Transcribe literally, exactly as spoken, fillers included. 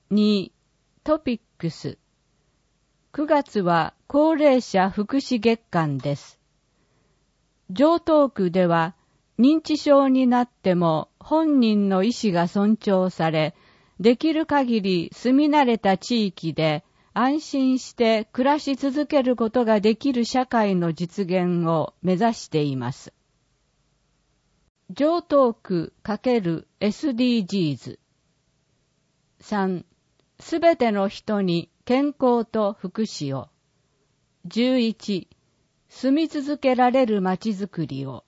に. トピックス。くがつは高齢者福祉月間です。城東区では認知症になっても本人の意思が尊重され、できる限り住み慣れた地域で安心して暮らし続けることができる社会の実現を目指しています。城東区×エスディージーズ。さん. すべての人に健康と福祉を。じゅういち. 住み続けられるまちづくりを。